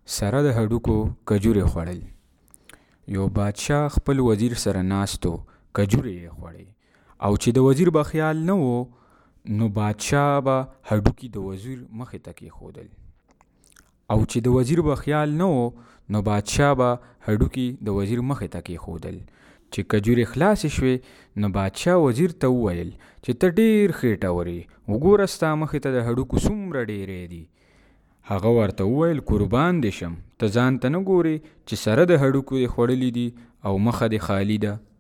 سره د هډوکو کجورې خوړل. یو بادشاه خپل وزیر سره ناست و، کجورې یې خوړې. او چې د وزیر به خیال نه و، نو بادشاه به هډوکي د وزیر مخې ته کېښودل. او چې د وزیر به خیال نه و، نو بادشاه به هډوکي د وزیر مخې ته کېښودل. چې کجورې خلاصې شوې، نو بادشاه وزیر ته وویل چې ته ډېر خېټور یې، وګوره ستا مخې ته د هډوکو څومره ډېرې دي. هغه ورته وویل قربان دې شم، ته ځان ته نه ګورې چې سره د هډوکو دې خوړلي دي او مخه دې خالي ده.